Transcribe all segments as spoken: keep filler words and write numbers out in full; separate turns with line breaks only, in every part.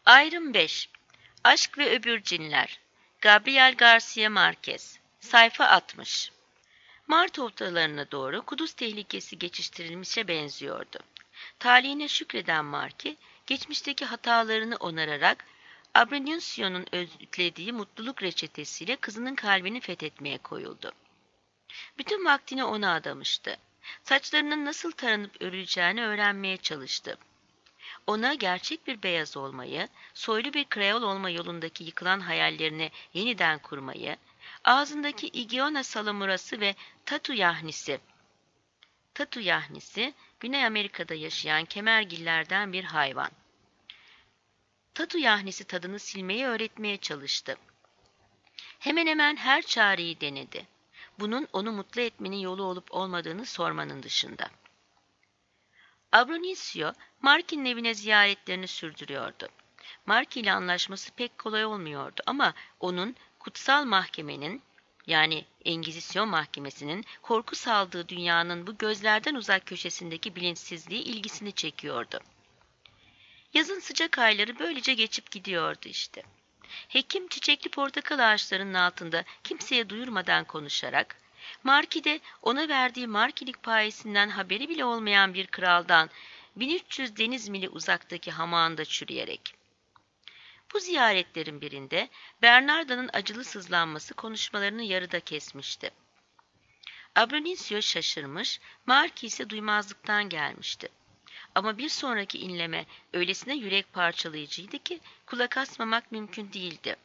Ayrım beş. Aşk ve Öbür Cinler. Gabriel Garcia Marquez. Sayfa altmış. Mart ortalarına doğru Kudüs tehlikesi geçiştirilmişe benziyordu. Talihine şükreden Marki, geçmişteki hatalarını onararak Abrenunzio'nun öğütlediği mutluluk reçetesiyle kızının kalbini fethetmeye koyuldu. Bütün vaktini ona adamıştı. Saçlarının nasıl taranıp örüleceğini öğrenmeye çalıştı. Ona gerçek bir beyaz olmayı, soylu bir Kreol olma yolundaki yıkılan hayallerini yeniden kurmayı, ağzındaki Igiona salamurası ve tatu yahnisi. Tatu yahnisi, Güney Amerika'da yaşayan kemergillerden bir hayvan. Tatu yahnisi tadını silmeyi öğretmeye çalıştı. Hemen hemen her çareyi denedi. Bunun onu mutlu etmenin yolu olup olmadığını sormanın dışında. Abronizio, Marky'nin evine ziyaretlerini sürdürüyordu. Marky ile anlaşması pek kolay olmuyordu ama onun kutsal mahkemenin, yani Engizisyon mahkemesinin korku saldığı dünyanın bu gözlerden uzak köşesindeki bilinçsizliği ilgisini çekiyordu. Yazın sıcak ayları böylece geçip gidiyordu işte. Hekim çiçekli portakal ağaçlarının altında kimseye duyurmadan konuşarak, Marky de ona verdiği markilik payesinden haberi bile olmayan bir kraldan bin üç yüz deniz mili uzaktaki hamağında çürüyerek. Bu ziyaretlerin birinde Bernarda'nın acılı sızlanması konuşmalarını yarıda kesmişti. Abronizio şaşırmış, Marky ise duymazlıktan gelmişti. Ama bir sonraki inleme öylesine yürek parçalayıcıydı ki kulak asmamak mümkün değildi.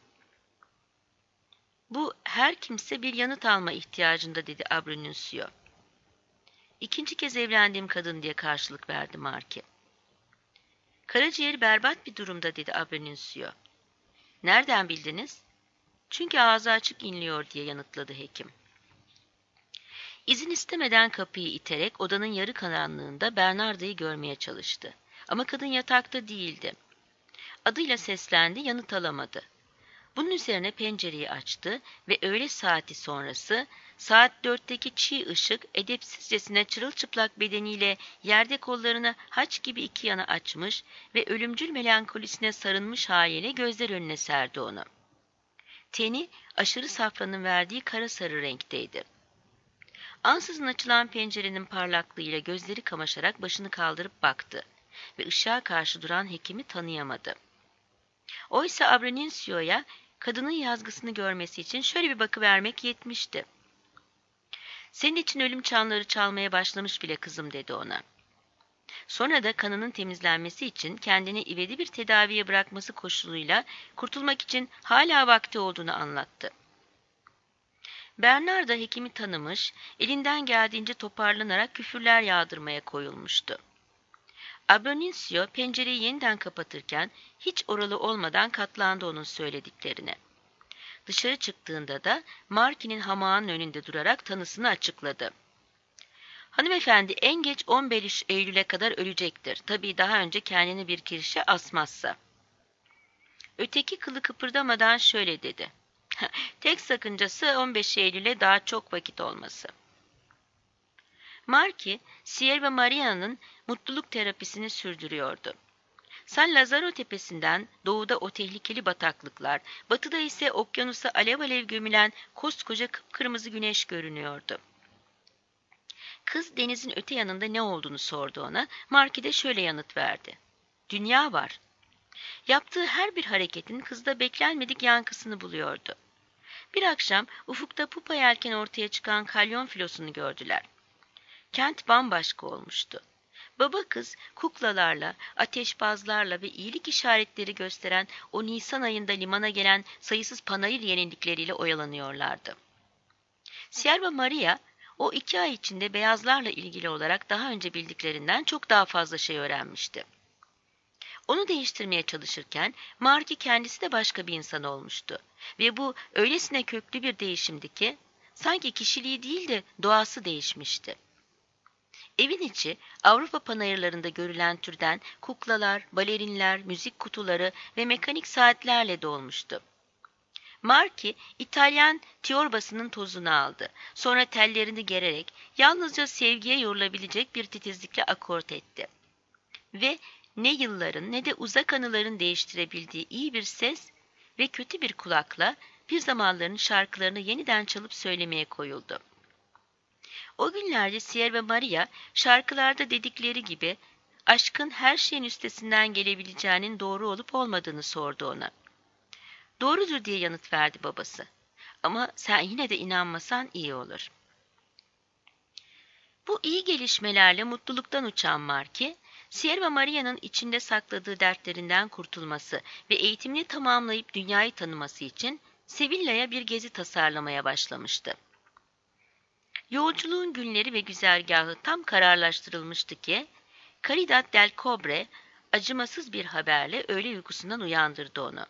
Bu her kimse bir yanıt alma ihtiyacında dedi Abronizio. İkinci kez evlendiğim kadın diye karşılık verdi Marky. Karaciğeri berbat bir durumda dedi Abronizio. Nereden bildiniz? Çünkü ağzı açık inliyor diye yanıtladı hekim. İzin istemeden kapıyı iterek odanın yarı karanlığında Bernarda'yı görmeye çalıştı. Ama kadın yatakta değildi. Adıyla seslendi, yanıt alamadı. Bunun üzerine pencereyi açtı ve öğle saati sonrası saat dörtteki çiğ ışık edepsizcesine çırılçıplak bedeniyle yerde kollarını haç gibi iki yana açmış ve ölümcül melankolisine sarılmış haliyle gözler önüne serdi onu. Teni aşırı safranın verdiği kara sarı renkteydi. Ansızın açılan pencerenin parlaklığıyla gözleri kamaşarak başını kaldırıp baktı ve ışığa karşı duran hekimi tanıyamadı. Oysa Abronizio'ya kadının yazgısını görmesi için şöyle bir bakıvermek yetmişti. Senin için ölüm çanları çalmaya başlamış bile kızım dedi ona. Sonra da kanının temizlenmesi için kendini ivedi bir tedaviye bırakması koşuluyla kurtulmak için hala vakti olduğunu anlattı. Bernarda hekimi tanımış, elinden geldiğince toparlanarak küfürler yağdırmaya koyulmuştu. Abronizio pencereyi yeniden kapatırken hiç oralı olmadan katlandı onun söylediklerine. Dışarı çıktığında da Marky'nin hamağının önünde durarak tanısını açıkladı. Hanımefendi en geç on beş Eylül'e kadar ölecektir. Tabii daha önce kendini bir kirişe asmazsa. Öteki kılı kıpırdamadan şöyle dedi. Tek sakıncası on beş Eylül'e daha çok vakit olması. Marky, Sierra Maria'nın mutluluk terapisini sürdürüyordu. San Lazaro tepesinden doğuda o tehlikeli bataklıklar, batıda ise okyanusa alev alev gömülen koskoca kıpkırmızı güneş görünüyordu. Kız denizin öte yanında ne olduğunu sordu ona, Marky de şöyle yanıt verdi. Dünya var. Yaptığı her bir hareketin kızda beklenmedik yankısını buluyordu. Bir akşam ufukta pupa yelken ortaya çıkan kalyon filosunu gördüler. Kent bambaşka olmuştu. Baba kız kuklalarla, ateşbazlarla ve iyilik işaretleri gösteren o Nisan ayında limana gelen sayısız panayır yenilikleriyle oyalanıyorlardı. Sierra Maria o iki ay içinde beyazlarla ilgili olarak daha önce bildiklerinden çok daha fazla şey öğrenmişti. Onu değiştirmeye çalışırken Marky kendisi de başka bir insan olmuştu ve bu öylesine köklü bir değişimdi ki sanki kişiliği değil de doğası değişmişti. Evin içi Avrupa panayırlarında görülen türden kuklalar, balerinler, müzik kutuları ve mekanik saatlerle dolmuştu. Marky, İtalyan tiorbasının tozunu aldı. Sonra tellerini gererek yalnızca sevgiye yorulabilecek bir titizlikle akort etti. Ve Ne yılların ne de uzak anıların değiştirebildiği iyi bir ses ve kötü bir kulakla bir zamanların şarkılarını yeniden çalıp söylemeye koyuldu. O günlerde Sier ve Maria şarkılarda dedikleri gibi aşkın her şeyin üstesinden gelebileceğinin doğru olup olmadığını sordu ona. Doğrudur diye yanıt verdi babası. Ama sen yine de inanmasan iyi olur. Bu iyi gelişmelerle mutluluktan uçan Marky, Sier ve Maria'nın içinde sakladığı dertlerinden kurtulması ve eğitimini tamamlayıp dünyayı tanıması için Sevilla'ya bir gezi tasarlamaya başlamıştı. Yolculuğun günleri ve güzergahı tam kararlaştırılmıştı ki, Caridad del Cobre acımasız bir haberle öğle uykusundan uyandırdı onu.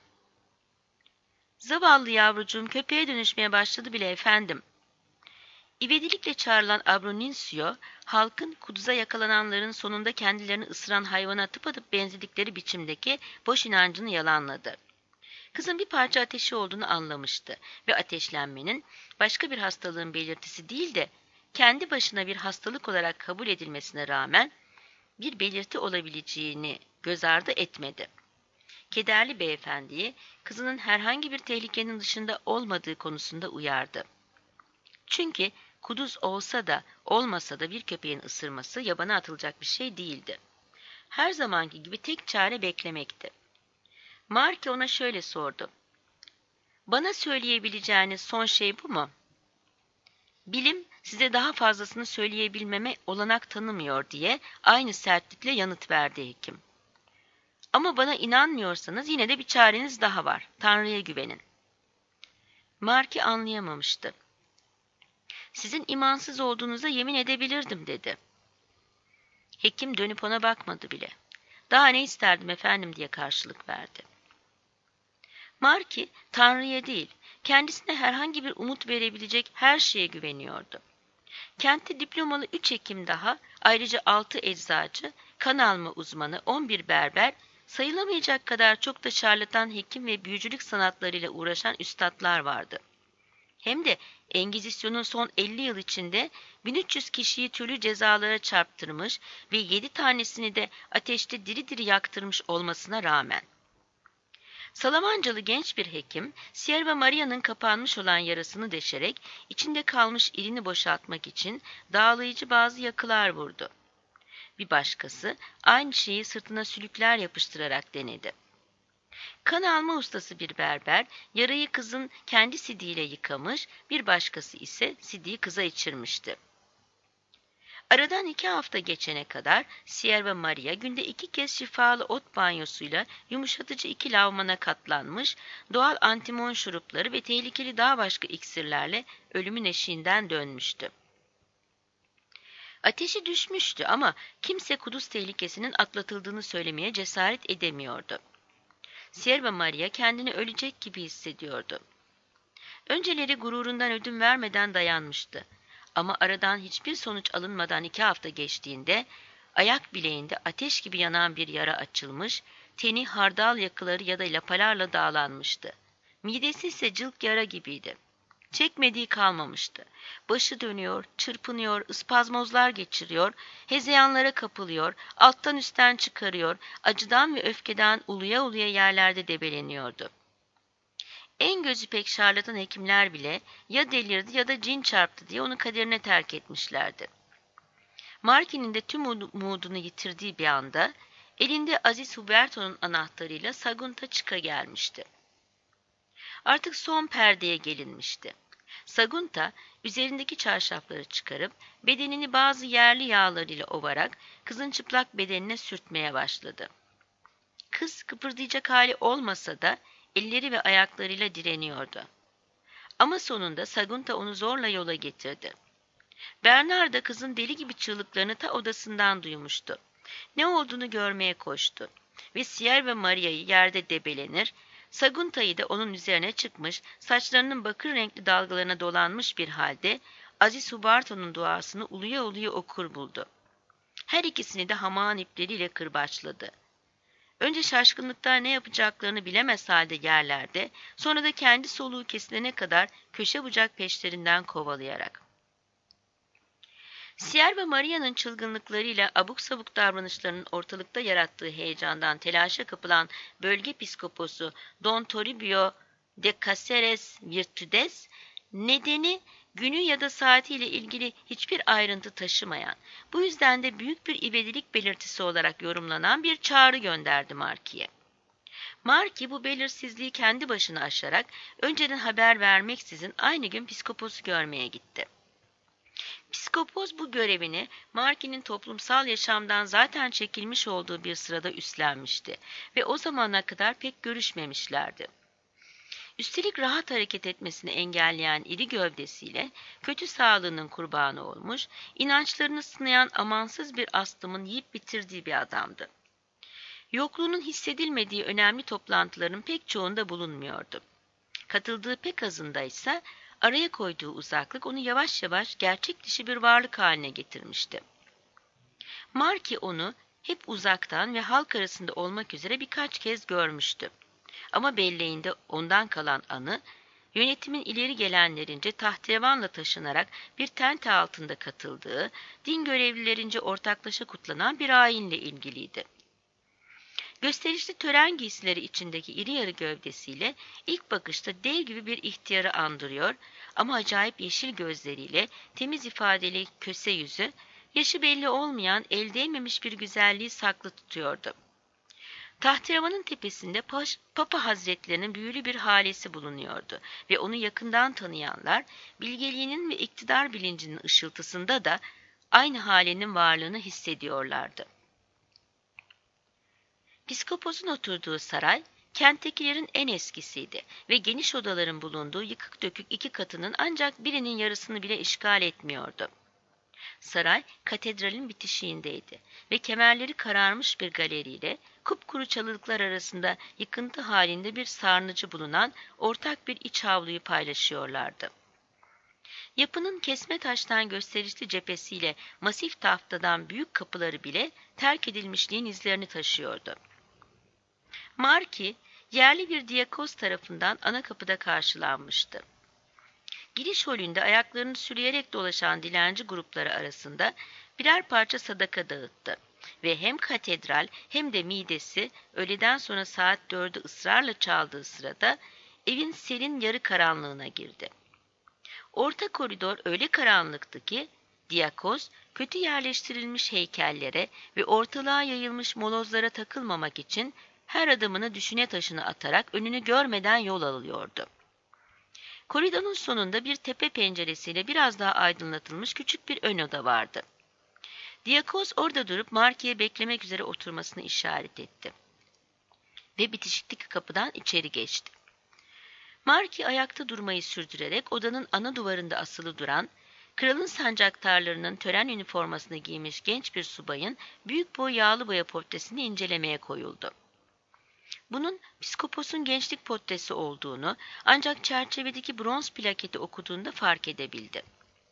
Zavallı yavrucuğum köpeğe dönüşmeye başladı bile efendim. İvedilikle çağrılan Abrunnisio, halkın kuduza yakalananların sonunda kendilerini ısıran hayvana tıpatıp benzedikleri biçimdeki boş inancını yalanladı. Kızın bir parça ateşi olduğunu anlamıştı ve ateşlenmenin başka bir hastalığın belirtisi değil de kendi başına bir hastalık olarak kabul edilmesine rağmen bir belirti olabileceğini göz ardı etmedi. Kederli beyefendiyi kızının herhangi bir tehlikenin dışında olmadığı konusunda uyardı. Çünkü kuduz olsa da olmasa da bir köpeğin ısırması yabana atılacak bir şey değildi. Her zamanki gibi tek çare beklemekti. Marky ona şöyle sordu. Bana söyleyebileceğiniz son şey bu mu? Bilim size daha fazlasını söyleyebilmeme olanak tanımıyor diye aynı sertlikle yanıt verdi hekim. Ama bana inanmıyorsanız yine de bir çareniz daha var. Tanrı'ya güvenin. Marky anlayamamıştı. Sizin imansız olduğunuza yemin edebilirdim dedi. Hekim dönüp ona bakmadı bile. Daha ne isterdim efendim diye karşılık verdi. Marky, Tanrı'ya değil, kendisine herhangi bir umut verebilecek her şeye güveniyordu. Kentte diplomalı üç hekim daha, ayrıca altı eczacı, kan alma uzmanı, on bir berber, sayılamayacak kadar çok da şarlatan hekim ve büyücülük sanatlarıyla uğraşan üstadlar vardı. Hem de Engizisyon'un son elli yıl içinde bin üç yüz kişiyi türlü cezalara çarptırmış ve yedi tanesini de ateşte diri diri yaktırmış olmasına rağmen. Salamancalı genç bir hekim, Sier ve Maria'nın kapanmış olan yarasını deşerek içinde kalmış irini boşaltmak için dağlayıcı bazı yakılar vurdu. Bir başkası aynı şeyi sırtına sülükler yapıştırarak denedi. Kan alma ustası bir berber, yarayı kızın kendi sidiğiyle yıkamış, bir başkası ise sidiği kıza içirmişti. Aradan iki hafta geçene kadar Sier ve Maria günde iki kez şifalı ot banyosuyla yumuşatıcı iki lavmana katlanmış, doğal antimon şurupları ve tehlikeli daha başka iksirlerle ölümün eşiğinden dönmüştü. Ateşi düşmüştü ama kimse kuduz tehlikesinin atlatıldığını söylemeye cesaret edemiyordu. Sier ve Maria kendini ölecek gibi hissediyordu. Önceleri gururundan ödün vermeden dayanmıştı. Ama aradan hiçbir sonuç alınmadan iki hafta geçtiğinde, ayak bileğinde ateş gibi yanan bir yara açılmış, teni hardal yakıları ya da lapalarla dağlanmıştı. Midesi ise cılk yara gibiydi. Çekmediği kalmamıştı. Başı dönüyor, çırpınıyor, ıspazmozlar geçiriyor, hezeyanlara kapılıyor, alttan üstten çıkarıyor, acıdan ve öfkeden uluya uluya yerlerde debeleniyordu. En gözü pek şarlatan hekimler bile ya delirdi ya da cin çarptı diye onu kaderine terk etmişlerdi. Marky'nin de tüm umudunu yitirdiği bir anda elinde Aziz Huberto'nun anahtarıyla Sagunta çıka gelmişti. Artık son perdeye gelinmişti. Sagunta üzerindeki çarşafları çıkarıp bedenini bazı yerli yağlarıyla ovarak kızın çıplak bedenine sürtmeye başladı. Kız kıpırdayacak hali olmasa da elleri ve ayaklarıyla direniyordu. Ama sonunda Sagunta onu zorla yola getirdi. Bernard da kızın deli gibi çığlıklarını ta odasından duymuştu. Ne olduğunu görmeye koştu ve Sier ve Maria'yı yerde debelenir, Sagunta'yı da onun üzerine çıkmış, saçlarının bakır renkli dalgalarına dolanmış bir halde Aziz Huberto'nun duasını uluya uluya okur buldu. Her ikisini de hamağın ipleriyle kırbaçladı. Önce şaşkınlıktan ne yapacaklarını bilemez halde yerlerde, sonra da kendi soluğu kesilene kadar köşe bucak peşlerinden kovalayarak. Sierva Maria'nın çılgınlıklarıyla abuk sabuk davranışlarının ortalıkta yarattığı heyecandan telaşa kapılan bölge piskoposu Don Toribio de Cáceres Virtudes, nedeni günü ya da saatiyle ilgili hiçbir ayrıntı taşımayan, bu yüzden de büyük bir ivedilik belirtisi olarak yorumlanan bir çağrı gönderdi Marki'ye. Marki bu belirsizliği kendi başına aşarak önceden haber vermeksizin aynı gün piskoposu görmeye gitti. Piskopos bu görevini Marki'nin toplumsal yaşamdan zaten çekilmiş olduğu bir sırada üstlenmişti ve o zamana kadar pek görüşmemişlerdi. Üstelik rahat hareket etmesini engelleyen iri gövdesiyle kötü sağlığının kurbanı olmuş, inançlarını sınayan amansız bir astımın yiyip bitirdiği bir adamdı. Yokluğunun hissedilmediği önemli toplantıların pek çoğunda bulunmuyordu. Katıldığı pek azında ise araya koyduğu uzaklık onu yavaş yavaş gerçek dışı bir varlık haline getirmişti. Marki onu hep uzaktan ve halk arasında olmak üzere birkaç kez görmüştü. Ama belleğinde ondan kalan anı, yönetimin ileri gelenlerince tahterevanla taşınarak bir tente altında katıldığı, din görevlilerince ortaklaşa kutlanan bir ayinle ilgiliydi. Gösterişli tören giysileri içindeki iri yarı gövdesiyle ilk bakışta dev gibi bir ihtiyarı andırıyor ama acayip yeşil gözleriyle temiz ifadeli köse yüzü, yaşı belli olmayan el değmemiş bir güzelliği saklı tutuyordu. Tahterevanın tepesinde Paş, Papa Hazretlerinin büyülü bir halesi bulunuyordu ve onu yakından tanıyanlar bilgeliğinin ve iktidar bilincinin ışıltısında da aynı halenin varlığını hissediyorlardı. Piskoposun oturduğu saray, kenttekilerin en eskisiydi ve geniş odaların bulunduğu yıkık dökük iki katının ancak birinin yarısını bile işgal etmiyordu. Saray, katedralin bitişiğindeydi ve kemerleri kararmış bir galeriyle, kupkuru çalılıklar arasında yıkıntı halinde bir sarnıcı bulunan ortak bir iç avluyu paylaşıyorlardı. Yapının kesme taştan gösterişli cephesiyle masif tahtadan büyük kapıları bile terk edilmişliğin izlerini taşıyordu. Marki, yerli bir diyakoz tarafından ana kapıda karşılanmıştı. Giriş holünde ayaklarını sürüyerek dolaşan dilenci grupları arasında birer parça sadaka dağıttı ve hem katedral hem de midesi öğleden sonra saat dördü ısrarla çaldığı sırada evin serin yarı karanlığına girdi. Orta koridor öyle karanlıktı ki diyakoz kötü yerleştirilmiş heykellere ve ortalığa yayılmış molozlara takılmamak için her adımını düşüne taşına atarak önünü görmeden yol alıyordu. Koridorun sonunda bir tepe penceresiyle biraz daha aydınlatılmış küçük bir ön oda vardı. Diyakoz orada durup Marki'ye beklemek üzere oturmasını işaret etti ve bitişikteki kapıdan içeri geçti. Marki ayakta durmayı sürdürerek odanın ana duvarında asılı duran, kralın sancaktarlarının tören üniformasını giymiş genç bir subayın büyük boy yağlı boya portresini incelemeye koyuldu. Bunun piskoposun gençlik portresi olduğunu ancak çerçevedeki bronz plaketi okuduğunda fark edebildi.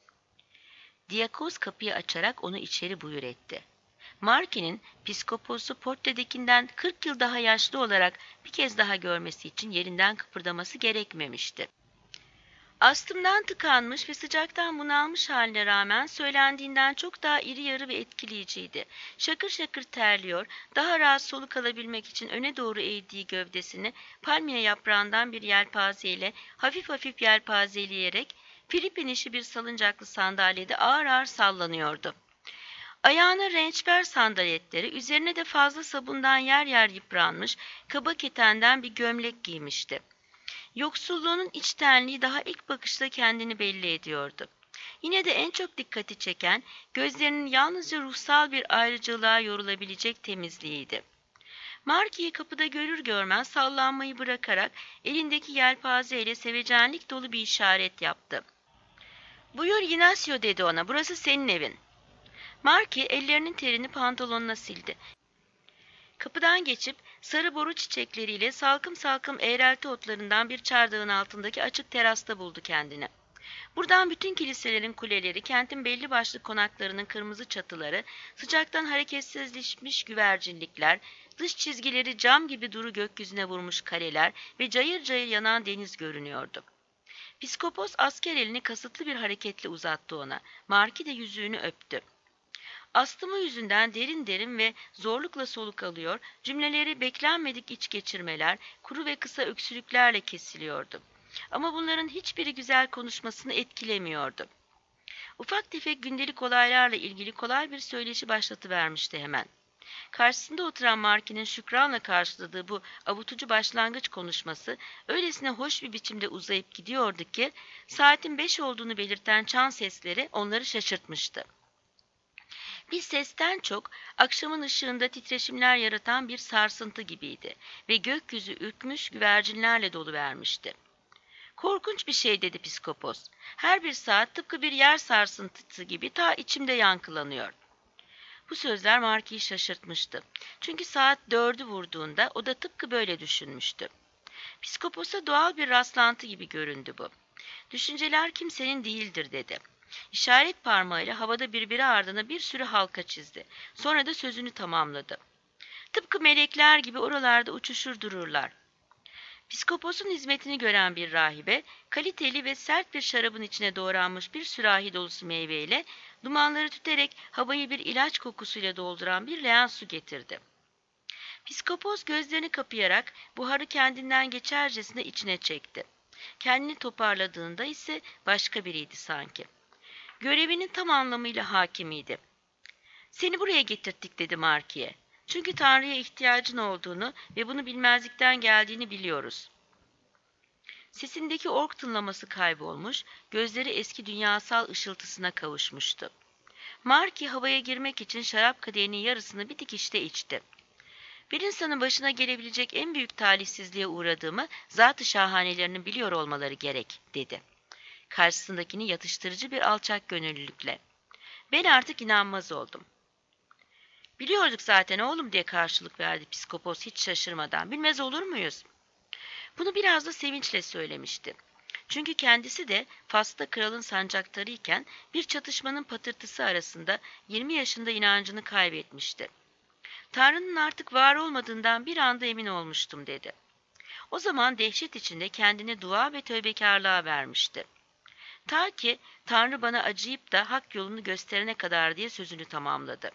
Diyakoz kapıyı açarak onu içeri buyur etti. Marki'nin piskoposu portredekinden kırk yıl daha yaşlı olarak bir kez daha görmesi için yerinden kıpırdaması gerekmemişti. Astımdan tıkanmış ve sıcaktan bunalmış haline rağmen söylendiğinden çok daha iri yarı ve etkileyiciydi. Şakır şakır terliyor, daha rahat soluk alabilmek için öne doğru eğdiği gövdesini palmiye yaprağından bir yelpazeyle hafif hafif yelpazeleyerek Filipin işi bir salıncaklı sandalyede ağır ağır sallanıyordu. Ayağına rençber sandaletleri, üzerine de fazla sabundan yer yer yıpranmış, kaba ketenden bir gömlek giymişti. Yoksulluğunun içtenliği daha ilk bakışta kendini belli ediyordu. Yine de en çok dikkati çeken, gözlerinin yalnızca ruhsal bir ayrıcalığa yorulabilecek temizliğiydi. Marki'yi kapıda görür görmez sallanmayı bırakarak elindeki yelpazeyle sevecenlik dolu bir işaret yaptı. "Buyur Ignacio," dedi ona, "burası senin evin." Marki ellerinin terini pantolonuna sildi. Kapıdan geçip sarı boru çiçekleriyle salkım salkım eğrelti otlarından bir çardağın altındaki açık terasta buldu kendini. Buradan bütün kiliselerin kuleleri, kentin belli başlı konaklarının kırmızı çatıları, sıcaktan hareketsizleşmiş güvercinlikler, dış çizgileri cam gibi duru gökyüzüne vurmuş kaleler ve cayır cayır yanan deniz görünüyordu. Piskopos asker elini kasıtlı bir hareketle uzattı ona. Marki de yüzüğünü öptü. Astımı yüzünden derin derin ve zorlukla soluk alıyor, cümleleri beklenmedik iç geçirmeler, kuru ve kısa öksürüklerle kesiliyordu. Ama bunların hiçbiri güzel konuşmasını etkilemiyordu. Ufak tefek gündelik olaylarla ilgili kolay bir söyleşi başlatıvermişti hemen. Karşısında oturan Marki'nin şükranla karşıladığı bu avutucu başlangıç konuşması öylesine hoş bir biçimde uzayıp gidiyordu ki saatin beş olduğunu belirten çan sesleri onları şaşırtmıştı. Bir sesten çok akşamın ışığında titreşimler yaratan bir sarsıntı gibiydi ve gökyüzü ürkmüş güvercinlerle doluvermişti. Korkunç bir şey dedi Piskopos. Her bir saat tıpkı bir yer sarsıntısı gibi ta içimde yankılanıyor. Bu sözler Marki'yi şaşırtmıştı. Çünkü saat dördü vurduğunda o da tıpkı böyle düşünmüştü. Piskopos'a doğal bir rastlantı gibi göründü bu. Düşünceler kimsenin değildir dedi. İşaret parmağıyla havada birbiri ardına bir sürü halka çizdi. Sonra da sözünü tamamladı. Tıpkı melekler gibi oralarda uçuşur dururlar. Piskopos'un hizmetini gören bir rahibe, kaliteli ve sert bir şarabın içine doğranmış bir sürahi dolusu meyveyle, dumanları tüterek havayı bir ilaç kokusuyla dolduran bir leğen su getirdi. Piskopos gözlerini kapayarak buharı kendinden geçercesine içine çekti. Kendini toparladığında ise başka biriydi sanki. Görevinin tam anlamıyla hakimiydi. "Seni buraya getirttik," dedi Marki'ye. "Çünkü Tanrı'ya ihtiyacın olduğunu ve bunu bilmezlikten geldiğini biliyoruz." Sesindeki ork tınlaması kaybolmuş, gözleri eski dünyasal ışıltısına kavuşmuştu. Marki havaya girmek için şarap kadehinin yarısını bir dikişte içti. "Bir insanın başına gelebilecek en büyük talihsizliğe uğradığımı zat-ı şahanelerinin biliyor olmaları gerek," dedi. Karşısındakini yatıştırıcı bir alçak gönüllülükle. "Ben artık inanmaz oldum." "Biliyorduk zaten oğlum," diye karşılık verdi Piskopos hiç şaşırmadan. "Bilmez olur muyuz?" Bunu biraz da sevinçle söylemişti. Çünkü kendisi de Fas'ta kralın sancaktarıyken bir çatışmanın patırtısı arasında yirmi yaşında inancını kaybetmişti. "Tanrı'nın artık var olmadığından bir anda emin olmuştum," dedi. O zaman dehşet içinde kendini dua ve tövbekarlığa vermişti. Ta ki Tanrı bana acıyıp da hak yolunu gösterene kadar diye sözünü tamamladı.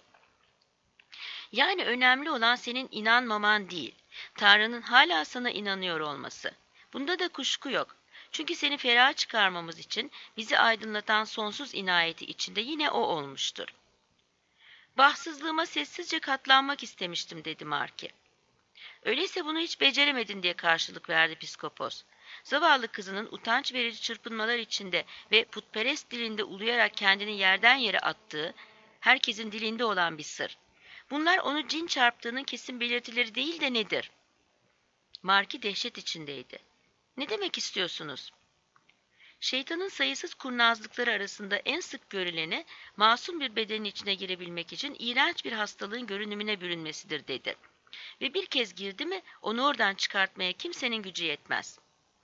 Yani önemli olan senin inanmaman değil, Tanrı'nın hala sana inanıyor olması. Bunda da kuşku yok. Çünkü seni feraha çıkarmamız için bizi aydınlatan sonsuz inayeti içinde yine O olmuştur. "Bahtsızlığıma sessizce katlanmak istemiştim," dedi Marki. "Öyleyse bunu hiç beceremedin," diye karşılık verdi Piskopos. Zavallı kızının utanç verici çırpınmalar içinde ve putperest dilinde uluyarak kendini yerden yere attığı, herkesin dilinde olan bir sır. Bunlar onu cin çarptığının kesin belirtileri değil de nedir? Marki dehşet içindeydi. "Ne demek istiyorsunuz?" "Şeytanın sayısız kurnazlıkları arasında en sık görüleni, masum bir bedenin içine girebilmek için iğrenç bir hastalığın görünümüne bürünmesidir," dedi. "Ve bir kez girdi mi, onu oradan çıkartmaya kimsenin gücü yetmez."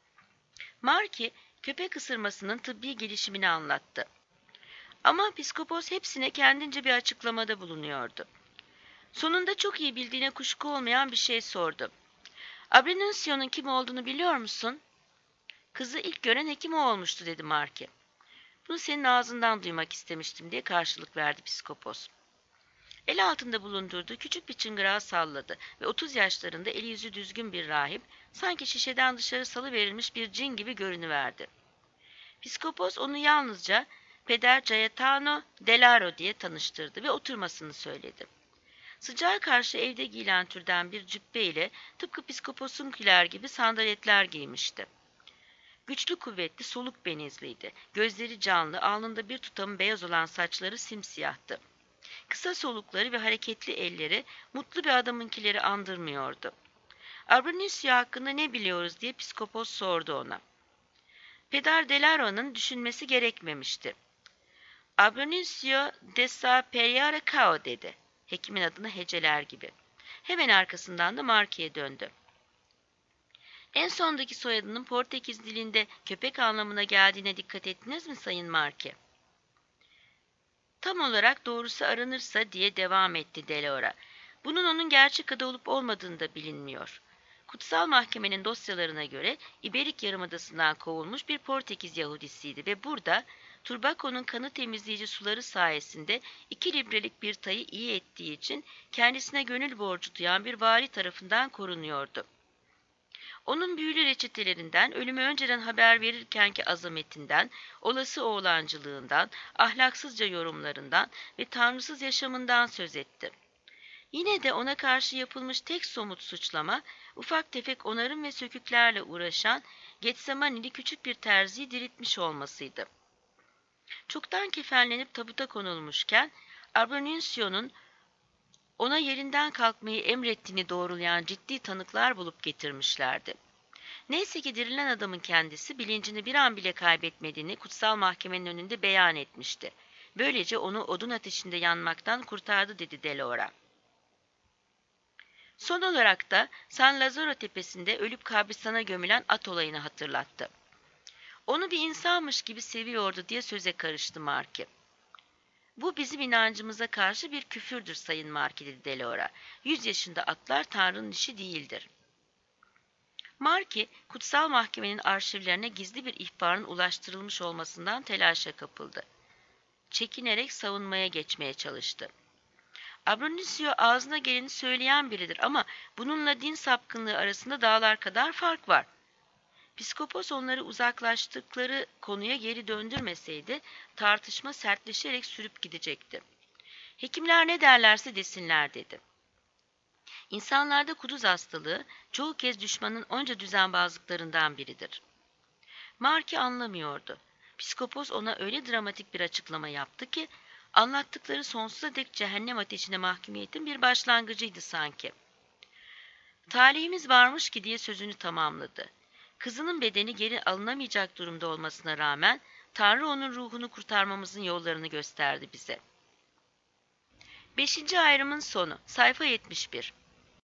Marki, köpek ısırmasının tıbbi gelişimini anlattı. Ama Piskopos hepsine kendince bir açıklamada bulunuyordu. Sonunda çok iyi bildiğine kuşku olmayan bir şey sordu. "Abrenunzio'nun kim olduğunu biliyor musun?" "Kızı ilk gören hekim o olmuştu," dedi Marki. "Bunu senin ağzından duymak istemiştim," diye karşılık verdi Piskopos. El altında bulundurduğu küçük bir çıngırağı salladı ve otuz yaşlarında eli yüzü düzgün bir rahip, sanki şişeden dışarı salıverilmiş bir cin gibi görünüverdi. Piskopos onu yalnızca Peder Gaetano Delaro diye tanıştırdı ve oturmasını söyledi. Sıcağa karşı evde giyilen türden bir cübbe ile tıpkı Piskopos'unkiler gibi sandaletler giymişti. Güçlü kuvvetli, soluk benizliydi. Gözleri canlı, alnında bir tutam beyaz olan saçları simsiyahtı. Kısa solukları ve hareketli elleri mutlu bir adamınkileri andırmıyordu. "Abrenunzio hakkında ne biliyoruz?" diye Piskopos sordu ona. Peder Delaro'nun düşünmesi gerekmemişti. "Abrenunzio de sa Periara Cao," dedi. Hekimin adını heceler gibi. Hemen arkasından da Marki'ye döndü. "En sondaki soyadının Portekiz dilinde köpek anlamına geldiğine dikkat ettiniz mi Sayın Marki?" "Tam olarak doğrusu aranırsa," diye devam etti Delora. "Bunun onun gerçek adı olup olmadığını da bilinmiyor. Kutsal Mahkemenin dosyalarına göre İberik Yarımadası'ndan kovulmuş bir Portekiz Yahudisiydi ve burada Turbaco'nun kanı temizleyici suları sayesinde iki librelik bir tayı iyi ettiği için kendisine gönül borcu duyan bir vali tarafından korunuyordu. Onun büyülü reçetelerinden, ölümü önceden haber verirkenki azametinden, olası oğlancılığından, ahlaksızca yorumlarından ve tanrısız yaşamından söz etti. Yine de ona karşı yapılmış tek somut suçlama, ufak tefek onarım ve söküklerle uğraşan Getsemanili küçük bir terziyi diriltmiş olmasıydı. Çoktan kefenlenip tabuta konulmuşken, Abranunzio'nun ona yerinden kalkmayı emrettiğini doğrulayan ciddi tanıklar bulup getirmişlerdi. Neyse ki dirilen adamın kendisi bilincini bir an bile kaybetmediğini kutsal mahkemenin önünde beyan etmişti. Böylece onu odun ateşinde yanmaktan kurtardı dedi Delora. Son olarak da San Lazaro tepesinde ölüp kabristana gömülen at olayını hatırlattı. Onu bir insanmış gibi seviyordu diye söze karıştı Marki. Bu bizim inancımıza karşı bir küfürdür Sayın Marki dedi Delora. Yüz yaşında atlar Tanrı'nın işi değildir. Marki, kutsal mahkemenin arşivlerine gizli bir ihbarın ulaştırılmış olmasından telaşa kapıldı. Çekinerek savunmaya geçmeye çalıştı. Abranunzio ağzına geleni söyleyen biridir ama bununla din sapkınlığı arasında dağlar kadar fark var. Piskopos onları uzaklaştıkları konuya geri döndürmeseydi tartışma sertleşerek sürüp gidecekti. Hekimler ne derlerse desinler dedi. İnsanlarda kuduz hastalığı çoğu kez düşmanın onca düzenbazlıklarından biridir. Marki anlamıyordu. Piskopos ona öyle dramatik bir açıklama yaptı ki anlattıkları sonsuza dek cehennem ateşine mahkumiyetin bir başlangıcıydı sanki. Talihimiz varmış ki diye sözünü tamamladı. Kızının bedeni geri alınamayacak durumda olmasına rağmen Tanrı onun ruhunu kurtarmamızın yollarını gösterdi bize. Beşinci ayrımın sonu. Sayfa yetmiş bir.